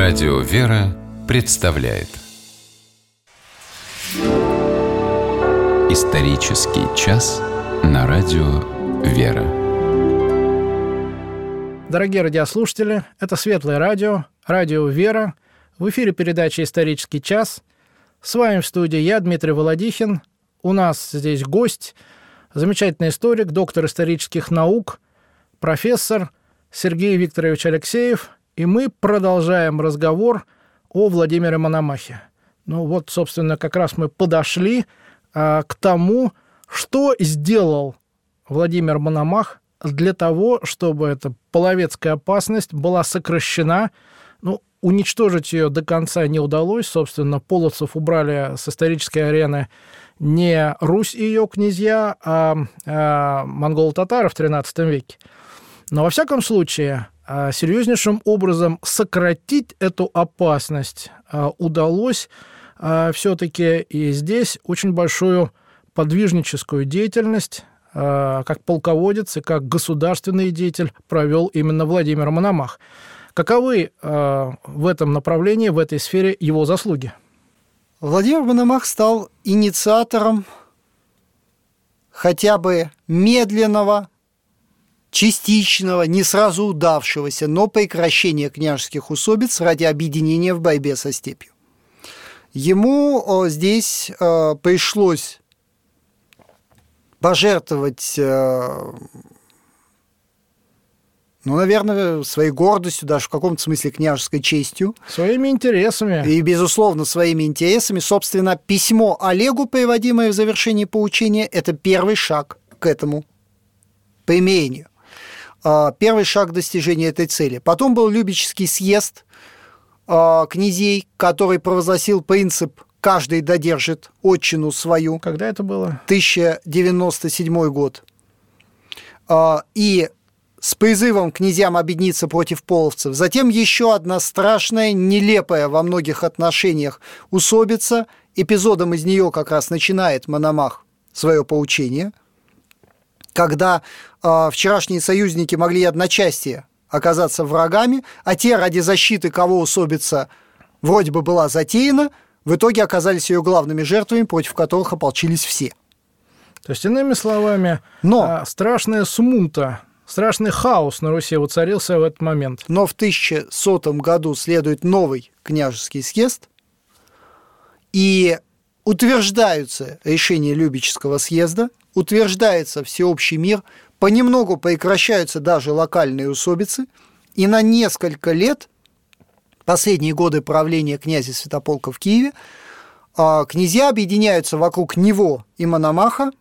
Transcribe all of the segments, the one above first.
Радио «Вера» представляет исторический час на Радио «Вера». Дорогие радиослушатели, это Светлое радио, Радио «Вера». В эфире передача «Исторический час». С вами в студии я, Дмитрий Володихин. У нас здесь гость, замечательный историк, доктор исторических наук, профессор Сергей Викторович Алексеев. И мы продолжаем разговор о Владимире Мономахе. Ну вот, собственно, как раз мы подошли к тому, что сделал Владимир Мономах для того, чтобы эта половецкая опасность была сокращена. Ну, уничтожить ее до конца не удалось. Собственно, половцев убрали с исторической арены не Русь и ее князья, а монголо-татары в XIII веке. Но, во всяком случае, серьезнейшим образом сократить эту опасность удалось все-таки, и здесь очень большую подвижническую деятельность как полководец и как государственный деятель провел именно Владимир Мономах. Каковы в этом направлении, в этой сфере его заслуги? Владимир Мономах стал инициатором хотя бы медленного, частичного, не сразу удавшегося, но прекращения княжеских усобиц ради объединения в борьбе со степью. Ему здесь пришлось пожертвовать, наверное, своей гордостью, даже в каком-то смысле княжеской честью. Своими интересами. И, безусловно, своими интересами. Собственно, письмо Олегу, приводимое в завершении поучения, это первый шаг к этому примирению. Первый шаг к достижению этой цели. Потом был Любечский съезд князей, который провозгласил принцип «каждый додержит отчину свою». Когда это было? 1097 год. И с призывом князьям объединиться против половцев. Затем еще одна страшная, нелепая во многих отношениях усобица. Эпизодом из нее как раз начинает Мономах свое поучение, когда вчерашние союзники могли одночасье оказаться врагами, а те, ради защиты кого усобица вроде бы была затеяна, в итоге оказались ее главными жертвами, против которых ополчились все. То есть, иными словами, страшная смута, страшный хаос на Руси воцарился в этот момент. Но в 1100 году следует новый княжеский съезд, и утверждаются решения Любечского съезда, утверждается всеобщий мир, понемногу прекращаются даже локальные усобицы, и на несколько лет, последние годы правления князя Святополка в Киеве, князья объединяются вокруг него и Мономаха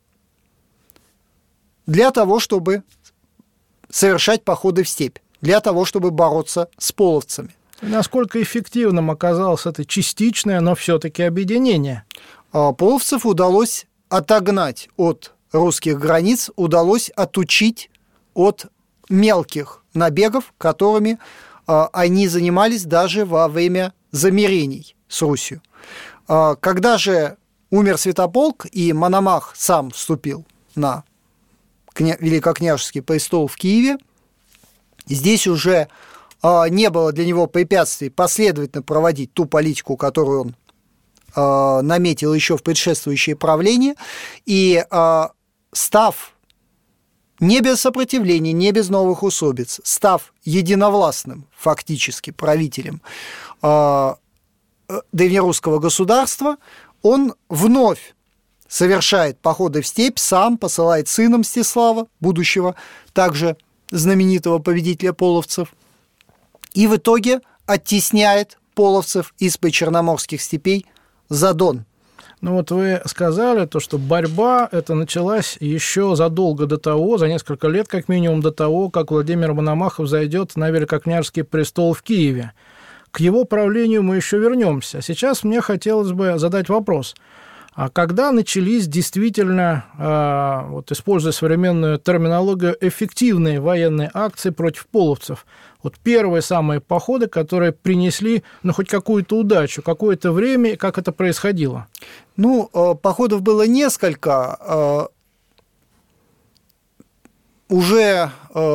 для того, чтобы совершать походы в степь, для того, чтобы бороться с половцами. Насколько эффективным оказалось это частичное, но все-таки объединение? Половцев удалось отогнать от русских границ, удалось отучить от мелких набегов, которыми они занимались даже во время замирений с Русью. Когда же умер Святополк и Мономах сам вступил на великокняжеский престол в Киеве, здесь уже не было для него препятствий последовательно проводить ту политику, которую он наметил еще в предшествующее правление, и став не без сопротивления, не без новых усобиц, став единовластным фактически правителем древнерусского государства, он вновь совершает походы в степь, сам посылает сына Мстислава, будущего также знаменитого победителя половцев, и в итоге оттесняет половцев из причерноморских степей за Дон. Ну вот вы сказали, что борьба эта началась еще задолго до того, за несколько лет как минимум до того, как Владимир Мономах взойдет на великокняжеский престол в Киеве. К его правлению мы еще вернемся. Сейчас мне хотелось бы задать вопрос. А когда начались действительно, используя современную терминологию, эффективные военные акции против половцев? Вот первые самые походы, которые принесли, хоть какую-то удачу, какое-то время, как это происходило? Походов было несколько. уже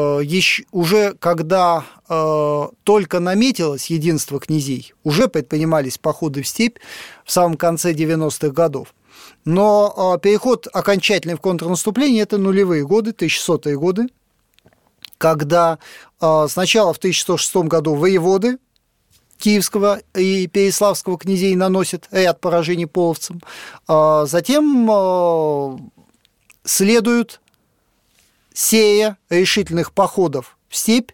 когда только наметилось единство князей, уже предпринимались походы в степь в самом конце 90-х годов. Но переход окончательный в контрнаступление – это нулевые годы, 1100-е годы, когда сначала в 1106 году воеводы Киевского и Переяславского князей наносят ряд поражений половцам, затем следуют серия решительных походов в степь,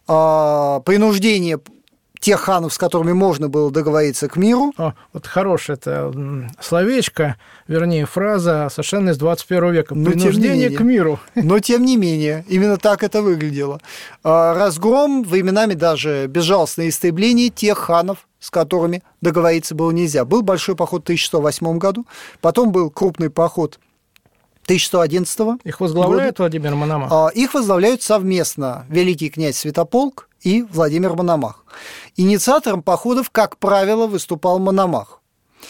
принуждение тех ханов, с которыми можно было договориться к миру. Вот хорошее это словечко, вернее, фраза совершенно из 21 века. Принуждение к миру. Но тем не менее, именно так это выглядело. Разгром, временами даже безжалостное истребление тех ханов, с которыми договориться было нельзя. Был большой поход в 1108 году, потом был крупный поход 1111 Их возглавляет года. Владимир Мономах? Их возглавляют совместно великий князь Святополк и Владимир Мономах. Инициатором походов, как правило, выступал Мономах.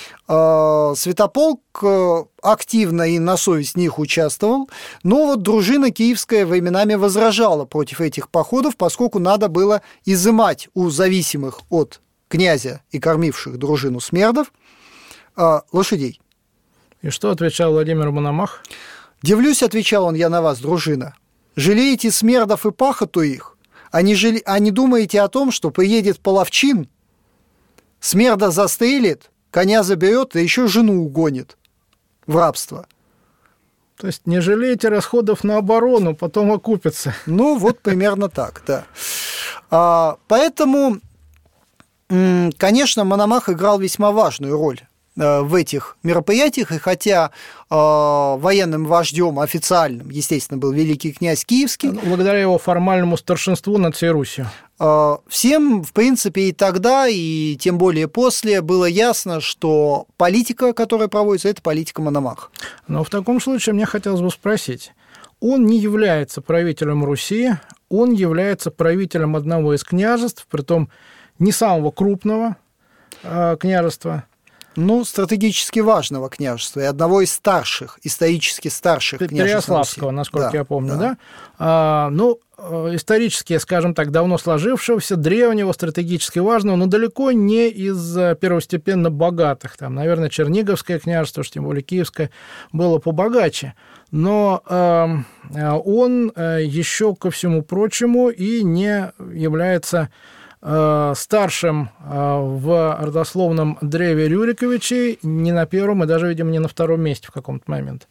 Святополк активно и на совесть в них участвовал, но вот дружина киевская временами возражала против этих походов, поскольку надо было изымать у зависимых от князя и кормивших дружину смердов лошадей. И что отвечал Владимир Мономах? «Дивлюсь, — отвечал он, — я на вас, дружина. Жалеете смердов и пахоту их, а не думаете о том, что приедет половчин, смерда застрелит, коня заберет, да еще жену угонит в рабство». То есть не жалейте расходов на оборону, потом окупится. Ну, вот примерно так, да. Поэтому, конечно, Мономах играл весьма важную роль в этих мероприятиях, и хотя военным вождем официальным, естественно, был великий князь Киевский. Благодаря его формальному старшинству над всей Русью. Всем, в принципе, и тогда, и тем более после, было ясно, что политика, которая проводится, это политика Мономаха. Но в таком случае мне хотелось бы спросить. Он не является правителем Руси, он является правителем одного из княжеств, притом не самого крупного княжества. Ну, стратегически важного княжества и одного из старших, исторически старших княжеств Переяславского, насколько я помню, да? Исторически, скажем так, давно сложившегося, древнего, стратегически важного, но далеко не из первостепенно богатых. Там, наверное, Черниговское княжество, уж тем более Киевское, было побогаче. Но он еще, ко всему прочему, и не является старшим в родословном древе Рюриковичей не на первом и даже, видимо, не на втором месте в каком-то момент.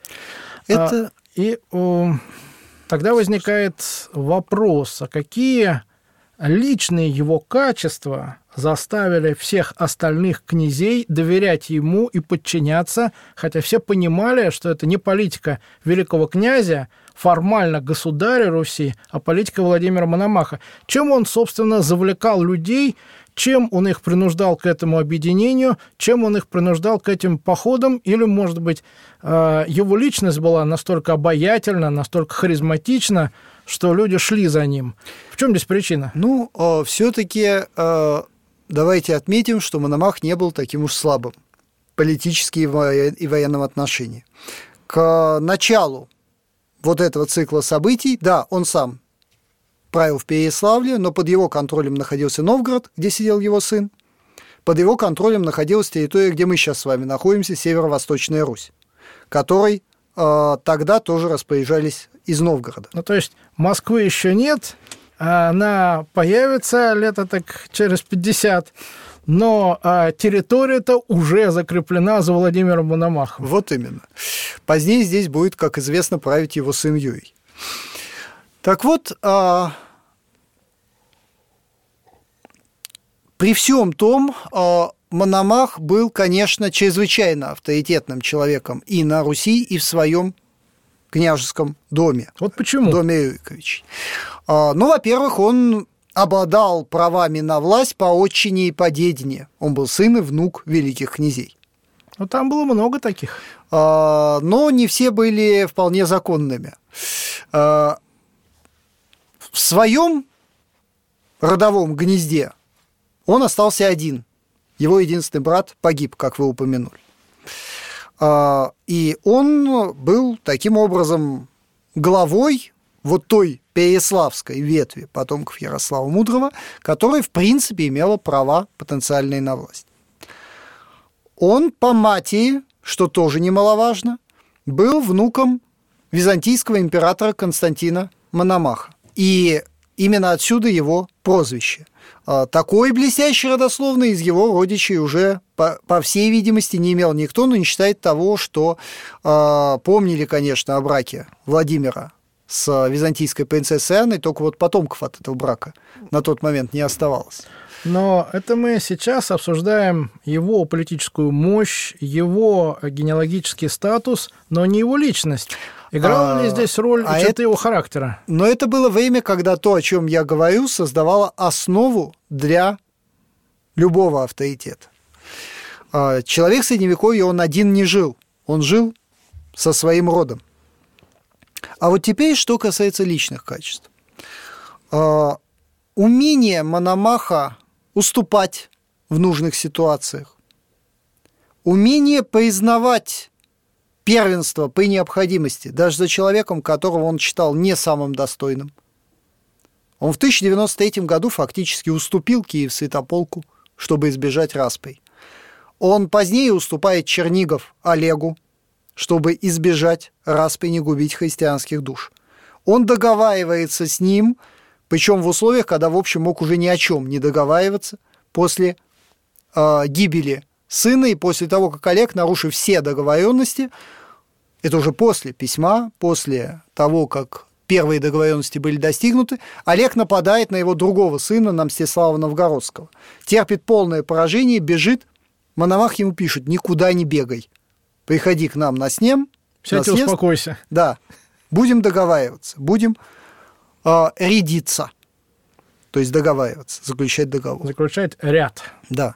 И тогда возникает вопрос, а какие личные его качества заставили всех остальных князей доверять ему и подчиняться, хотя все понимали, что это не политика великого князя, формально государя Руси, а политика Владимира Мономаха. Чем он, собственно, завлекал людей, чем он их принуждал к этому объединению, чем он их принуждал к этим походам, или, может быть, его личность была настолько обаятельна, настолько харизматична, что люди шли за ним. В чем здесь причина? Ну, все-таки давайте отметим, что Мономах не был таким уж слабым политически и в военном отношении. К началу вот этого цикла событий, да, он сам правил в Переяславле, но под его контролем находился Новгород, где сидел его сын, под его контролем находилась территория, где мы сейчас с вами находимся, Северо-Восточная Русь, которой тогда тоже распоряжались из Новгорода. Ну, то есть Москвы еще нет, она появится лет так через 50, но территория-то уже закреплена за Владимиром Мономахом. Вот именно. Позднее здесь будет, как известно, править его сын Юрий. Так вот, при всем том, Мономах был, конечно, чрезвычайно авторитетным человеком и на Руси, и в своем княжеском доме. Вот почему? Доме Рюриковичей. Ну, во-первых, он обладал правами на власть по отчине и по дедине. Он был сын и внук великих князей. Ну, там было много таких. Но не все были вполне законными. В своем родовом гнезде он остался один. Его единственный брат погиб, как вы упомянули. И он был таким образом главой вот той переяславской ветви потомков Ярослава Мудрого, которая, в принципе, имела права потенциальные на власть. Он по матери, что тоже немаловажно, был внуком византийского императора Константина Мономаха. И именно отсюда его прозвище. Такой блестящий родословный из его родичей уже, по всей видимости, не имел никто, но не считает того, что помнили, конечно, о браке Владимира с византийской принцессой Анной, только вот потомков от этого брака на тот момент не оставалось. Но это мы сейчас обсуждаем его политическую мощь, его генеалогический статус, но не его личность. Играла ли здесь роль черты его характера? Но это было время, когда то, о чем я говорю, создавало основу для любого авторитета. Человек Средневековья, он один не жил, он жил со своим родом. А вот теперь, что касается личных качеств. Умение Мономаха уступать в нужных ситуациях, умение признавать первенство при необходимости, даже за человеком, которого он считал не самым достойным. Он в 1093 году фактически уступил Киев-Святополку, чтобы избежать расприй. Он позднее уступает Чернигов Олегу, чтобы избежать распри, не губить христианских душ. Он договаривается с ним, причем в условиях, когда, в общем, мог уже ни о чем не договариваться, после гибели сына и после того, как Олег, нарушив все договоренности, это уже после письма, после того, как первые договоренности были достигнуты, Олег нападает на его другого сына, на Мстислава Новгородского. Терпит полное поражение, бежит. Мономах ему пишет: никуда не бегай, приходи к нам на снем. Сядь и успокойся. Да, будем договариваться, будем рядиться, то есть договариваться, заключать договор. Заключать ряд. Да.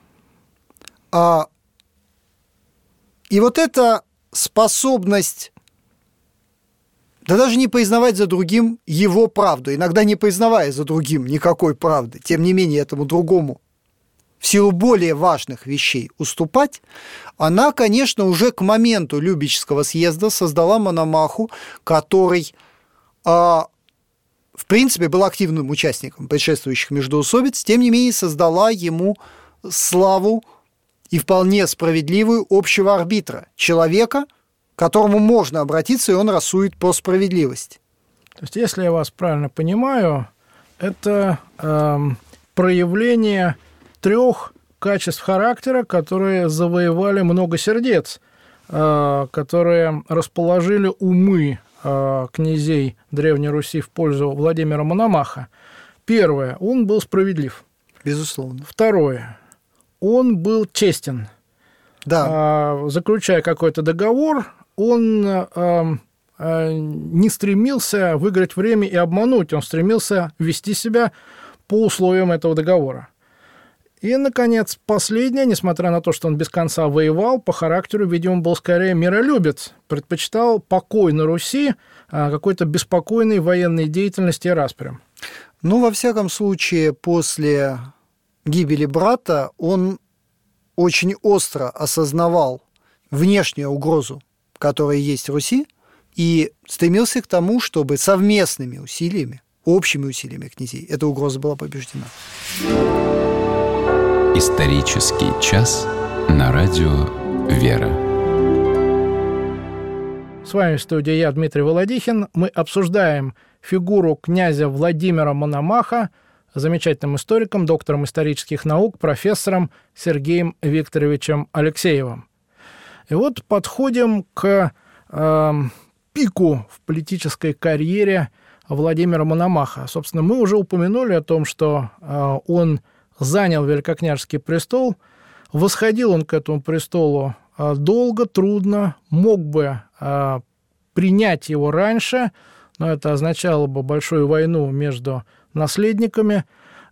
И вот эта способность, да даже не признавать за другим его правду, иногда не признавая за другим никакой правды, тем не менее этому другому в силу более важных вещей уступать, она, конечно, уже к моменту Любечского съезда создала Мономаху, который, в принципе, был активным участником предшествующих междоусобиц, тем не менее создала ему славу и вполне справедливую общего арбитра, человека, к которому можно обратиться, и он рассудит по справедливости. То есть, если я вас правильно понимаю, это проявление 3 качеств характера, которые завоевали много сердец, которые расположили умы князей Древней Руси в пользу Владимира Мономаха. Первое, он был справедлив. Безусловно. Второе, он был честен. Да. Заключая какой-то договор, он не стремился выиграть время и обмануть, он стремился вести себя по условиям этого договора. И, наконец, последнее, несмотря на то, что он без конца воевал, по характеру, видимо, был скорее миролюбец, предпочитал покой на Руси какой-то беспокойной военной деятельности и распрям. Ну, во всяком случае, после гибели брата он очень остро осознавал внешнюю угрозу, которая есть в Руси, и стремился к тому, чтобы совместными усилиями, общими усилиями князей эта угроза была побеждена. Исторический час на радио «Вера». С вами в студии я, Дмитрий Володихин. Мы обсуждаем фигуру князя Владимира Мономаха с замечательным историком, доктором исторических наук, профессором Сергеем Викторовичем Алексеевым. И вот подходим к пику в политической карьере Владимира Мономаха. Собственно, мы уже упомянули о том, что он занял великокняжеский престол. Восходил он к этому престолу долго, трудно, мог бы принять его раньше, но это означало бы большую войну между наследниками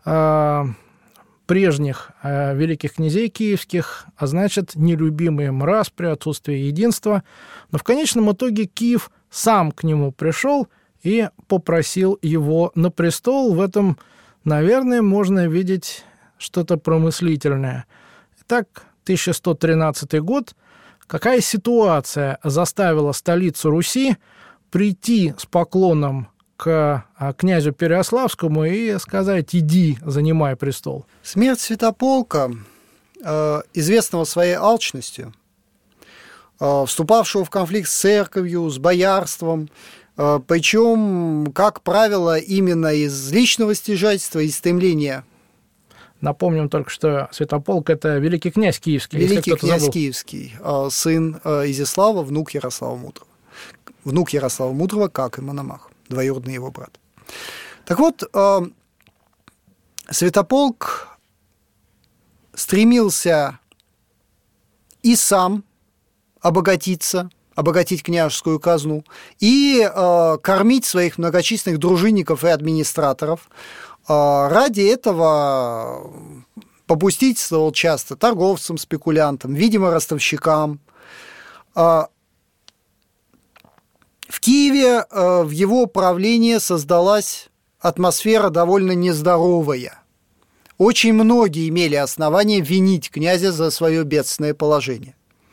прежних великих князей киевских, а значит, нелюбимые им распри, отсутствие единства. Но в конечном итоге Киев сам к нему пришел и попросил его на престол. В этом, наверное, можно видеть что-то промыслительное. Итак, 1113 год. Какая ситуация заставила столицу Руси прийти с поклоном к князю Переяславскому и сказать: иди, занимай престол. Смерть Святополка, известного своей алчностью, вступавшего в конфликт с церковью, с боярством, причем, как правило, именно из личного стяжательства и стремления. Напомним только, что Святополк – это великий князь киевский. Великий князь киевский, сын Изяслава, внук Ярослава Мудрого. Внук Ярослава Мудрого, как и Мономах, двоюродный его брат. Так вот, Святополк стремился и сам обогатиться, обогатить княжескую казну, и кормить своих многочисленных дружинников и администраторов. Ради этого попустительствовал часто торговцам, спекулянтам, видимо, ростовщикам. В Киеве в его правлении создалась атмосфера довольно нездоровая. Очень многие имели основания винить князя за свое бедственное положение.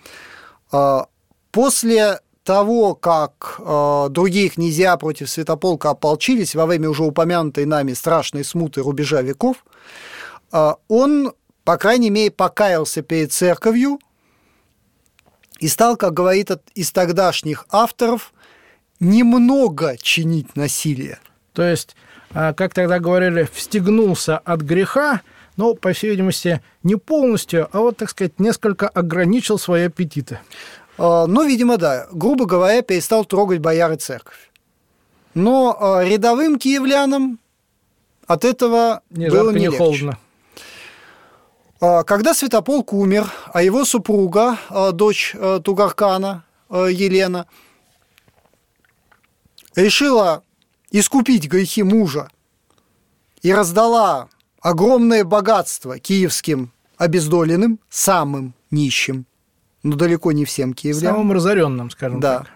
После того, как другие князья против Святополка ополчились во время уже упомянутой нами страшной смуты рубежа веков, он, по крайней мере, покаялся перед церковью и стал, как говорит из тогдашних авторов, немного чинить насилие. То есть, как тогда говорили, встегнулся от греха, но, по всей видимости, не полностью, а вот, так сказать, несколько ограничил свои аппетиты. Ну, видимо, да. Грубо говоря, перестал трогать бояр и церковь. Но рядовым киевлянам от этого ни было жарко, не ни легче. холодно. Когда Святополк умер, а его супруга, дочь Тугаркана Елена, решила искупить грехи мужа и раздала огромное богатство киевским обездоленным, самым нищим, но далеко не всем киевлянам. Самым разоренным, скажем да.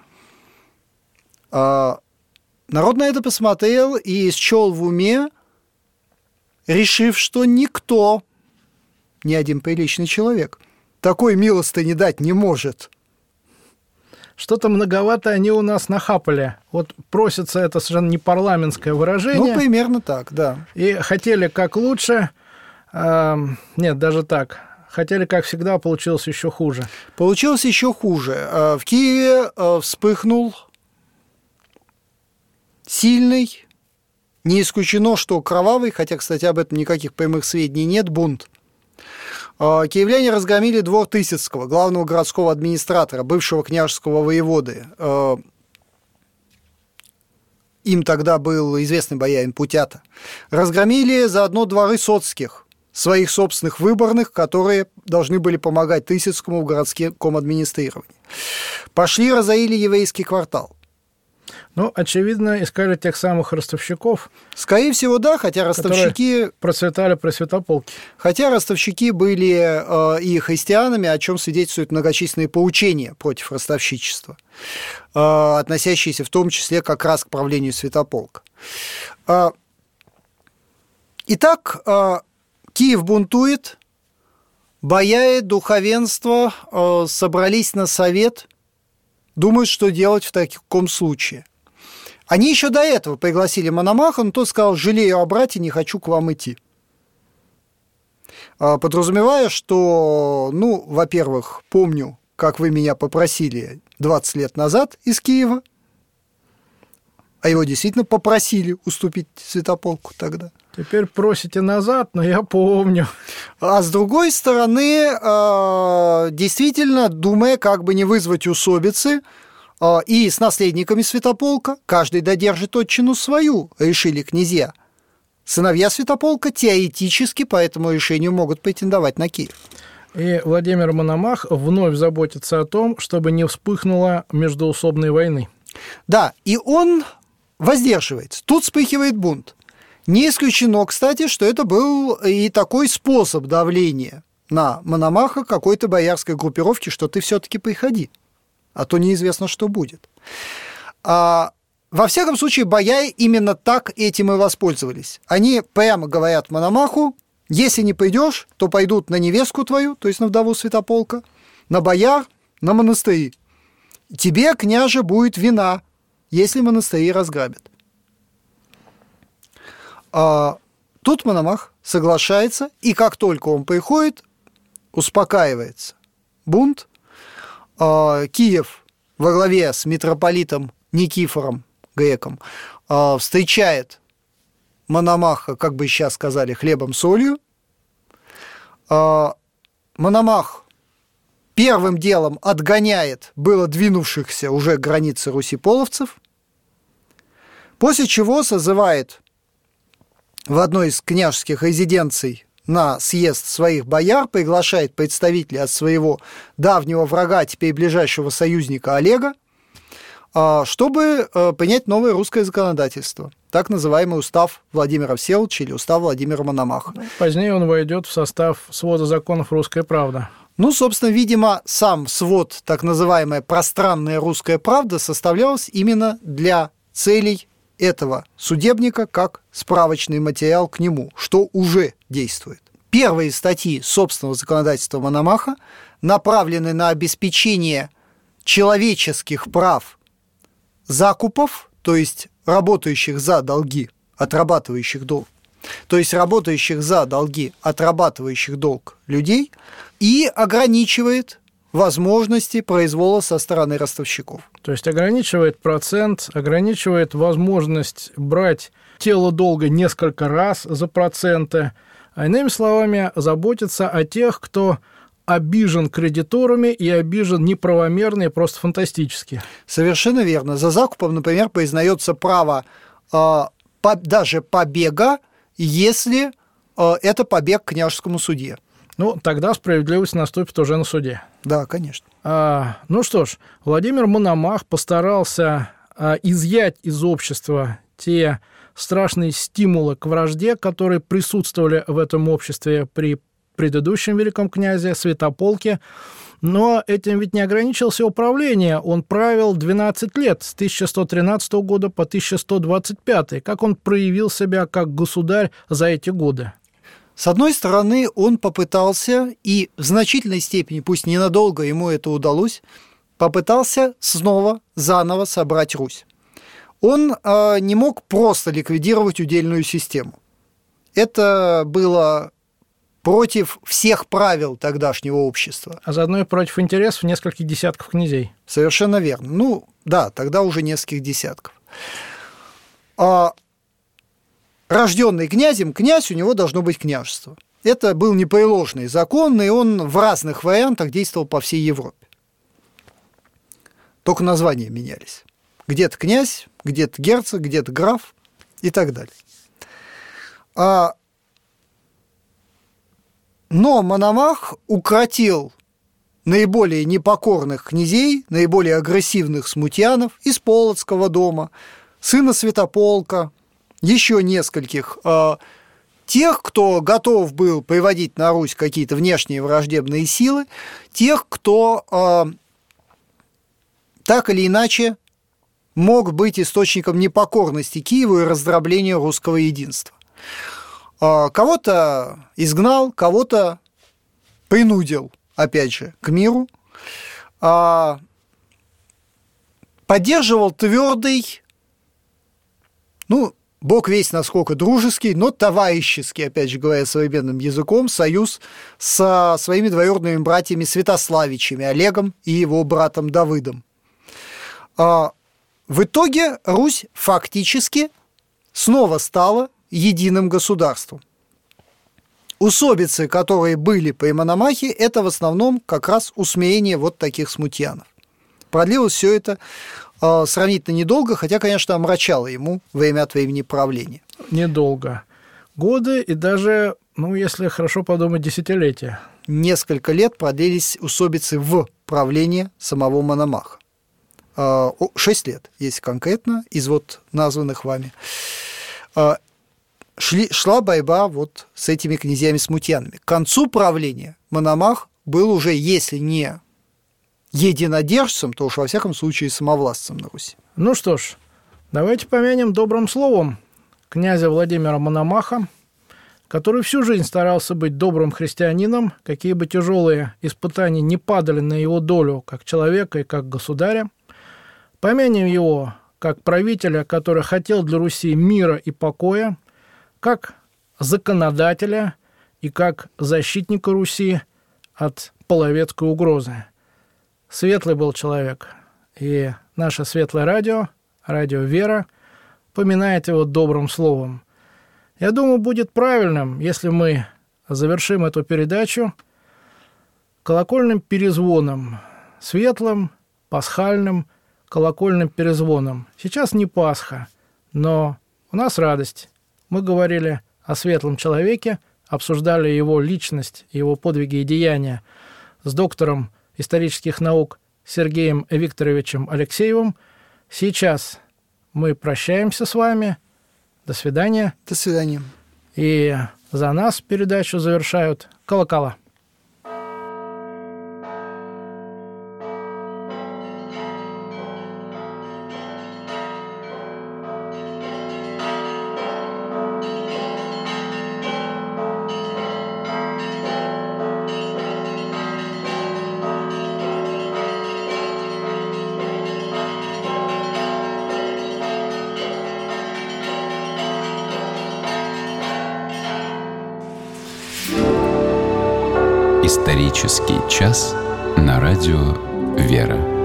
так. Народ на это посмотрел и счел в уме, решив, что никто, ни один приличный человек, такой милостыни дать не может. Что-то многовато они у нас нахапали. Вот просится это совершенно не парламентское выражение. Ну, примерно так, да. И хотели как лучше. Нет, даже так. Хотели, как всегда, получилось еще хуже. Получилось еще хуже. В Киеве вспыхнул сильный, не исключено, что кровавый, хотя, кстати, об этом никаких прямых сведений нет, бунт. Киевляне разгромили двор Тысяцкого, главного городского администратора, бывшего княжеского воеводы. Им тогда был известный боярин Путята. Разгромили заодно дворы Соцких, своих собственных выборных, которые должны были помогать Тысяцкому в городском администрировании. Пошли, разорили еврейский квартал. Ну, очевидно, искали тех самых ростовщиков. Скорее всего, да, хотя ростовщики процветали при Святополке. Хотя ростовщики были и христианами, о чем свидетельствуют многочисленные поучения против ростовщичества, относящиеся в том числе как раз к правлению Святополка. Итак, Киев бунтует, бояре, духовенство собрались на совет, думают, что делать в таком случае. Они еще до этого пригласили Мономаха, но тот сказал: жалею о брате, не хочу к вам идти. Подразумевая, что, ну, во-первых, помню, как вы меня попросили 20 лет назад из Киева, а его действительно попросили уступить Святополку тогда. Теперь просите назад, но я помню. А с другой стороны, действительно, думая, как бы не вызвать усобицы, и с наследниками Святополка, каждый додержит отчину свою, решили князья. Сыновья Святополка теоретически по этому решению могут претендовать на Киев. И Владимир Мономах вновь заботится о том, чтобы не вспыхнуло междоусобной войны. Да, и он воздерживается. Тут вспыхивает бунт. Не исключено, кстати, что это был и такой способ давления на Мономаха какой-то боярской группировки, что ты все-таки приходи, а то неизвестно, что будет. Во всяком случае, бояре именно так этим и воспользовались. Они прямо говорят Мономаху: если не придешь, то пойдут на невестку твою, то есть на вдову Святополка, на бояр, на монастыри. Тебе, княже, будет вина, если монастыри разграбят. Тут Мономах соглашается, и как только он приходит, успокаивается бунт. Киев во главе с митрополитом Никифором Греком встречает Мономаха, как бы сейчас сказали, хлебом-солью. Мономах первым делом отгоняет было двинувшихся уже к границе Руси половцев, после чего созывает в одной из княжеских резиденций на съезд своих бояр, приглашает представителей от своего давнего врага, теперь ближайшего союзника Олега, чтобы принять новое русское законодательство, так называемый устав Владимира Всеволодовича или устав Владимира Мономаха. Позднее он войдет в состав свода законов «Русская правда». Ну, собственно, видимо, сам свод, так называемая пространная русская правда, составлялась именно для целей этого судебника как справочный материал к нему, что уже действует. Первые статьи собственного законодательства Мономаха направлены на обеспечение человеческих прав закупов, то есть работающих за долги, отрабатывающих долг, то есть работающих за долги, отрабатывающих долг людей, и ограничивает возможности произвола со стороны ростовщиков. То есть ограничивает процент, ограничивает возможность брать тело долга несколько раз за проценты, а иными словами, заботится о тех, кто обижен кредиторами и обижен неправомерно и просто фантастически. Совершенно верно. За закупом, например, признается право даже побега, если это побег к княжескому судье. Ну, тогда справедливость наступит уже на суде. Да, конечно. Ну что ж, Владимир Мономах постарался изъять из общества те страшные стимулы к вражде, которые присутствовали в этом обществе при предыдущем великом князе Святополке. Но этим ведь не ограничился управление. Он правил 12 лет, с 1113 года по 1125. Как он проявил себя как государь за эти годы? С одной стороны, он попытался, и в значительной степени, пусть ненадолго ему это удалось, попытался снова заново собрать Русь. Он не мог просто ликвидировать удельную систему. Это было против всех правил тогдашнего общества. А заодно и против интересов нескольких десятков князей. Совершенно верно. Ну, да, тогда уже нескольких десятков. Рожденный князем, князь, у него должно быть княжество. Это был непреложный закон, и он в разных вариантах действовал по всей Европе. Только названия менялись. Где-то князь, где-то герцог, где-то граф и так далее. Но Мономах укротил наиболее непокорных князей, наиболее агрессивных смутьянов из Полоцкого дома, сына Святополка, еще нескольких, тех, кто готов был приводить на Русь какие-то внешние враждебные силы, тех, кто так или иначе мог быть источником непокорности Киеву и раздробления русского единства. Кого-то изгнал, кого-то принудил, опять же, к миру, поддерживал твердый, бог весть насколько дружеский, но товарищеский, опять же говоря современным языком, союз со своими двоюродными братьями Святославичами, Олегом и его братом Давыдом. В итоге Русь фактически снова стала единым государством. Усобицы, которые были при Мономахе, это в основном как раз усмирение вот таких смутьянов. Продлилось все это сравнительно недолго, хотя, конечно, омрачало ему время от времени правления. Недолго. Годы и даже, если хорошо подумать, десятилетия. Несколько лет продлились усобицы в правлении самого Мономаха. 6 лет, если конкретно, из вот названных вами. Шла борьба вот с этими князьями-смутьянами. К концу правления Мономах был уже, если не единодержцем, то уж во всяком случае самовластцем на Руси. Ну что ж, давайте помянем добрым словом князя Владимира Мономаха, который всю жизнь старался быть добрым христианином, какие бы тяжелые испытания не падали на его долю как человека и как государя. Помянем его как правителя, который хотел для Руси мира и покоя, как законодателя и как защитника Руси от половецкой угрозы. Светлый был человек, и наше светлое радио, радио «Вера», поминает его добрым словом. Я думаю, будет правильным, если мы завершим эту передачу колокольным перезвоном, светлым, пасхальным колокольным перезвоном. Сейчас не Пасха, но у нас радость. Мы говорили о светлом человеке, обсуждали его личность, его подвиги и деяния с доктором исторических наук Сергеем Викторовичем Алексеевым. Сейчас мы прощаемся с вами. До свидания. До свидания. И за нас передачу завершают колокола. Исторический час на радио «Вера».